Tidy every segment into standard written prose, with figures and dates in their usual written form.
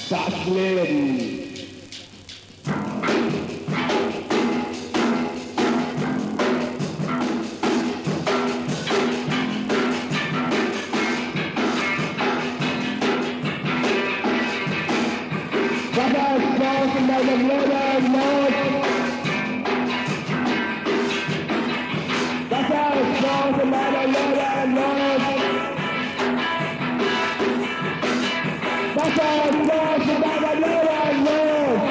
Das Leben. Was ist los in deinem Leben, Not? Was ist los in deinem Leben, Not? Was ist los in deinem Leben, Not?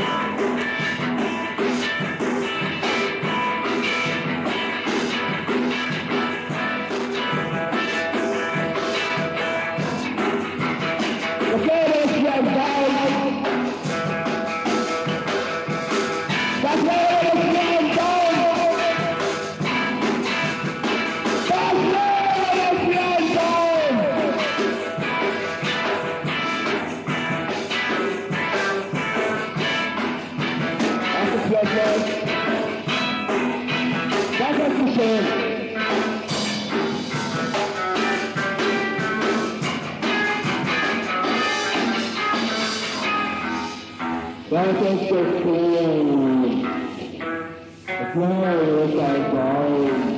Das Leben ist wie ein Baum. Das Leben ist wie ein Baum. Das Leben ist wie ein Baum. Das ist wirklich. Das ist so schön. Das ist so cool. Das Leben ist ein Baum.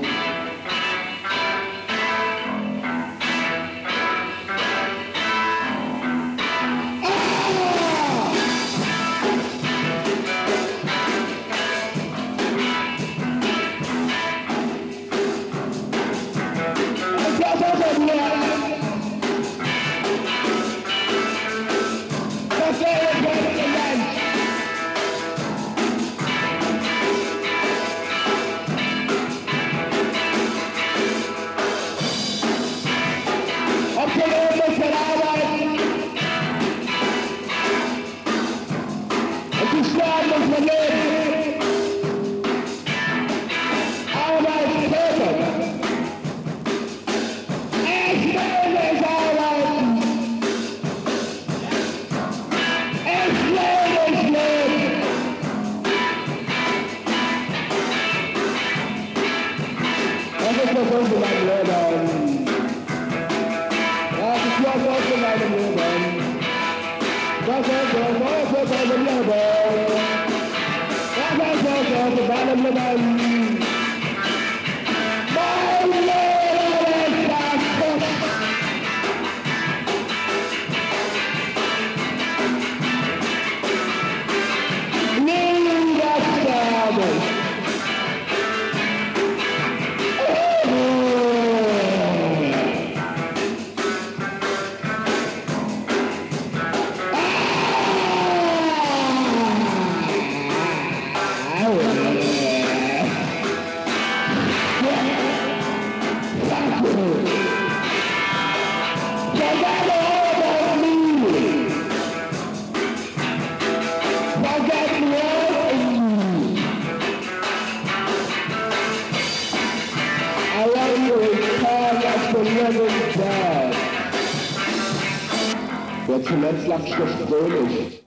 Der zuletzt Lachschrift Fröhlich.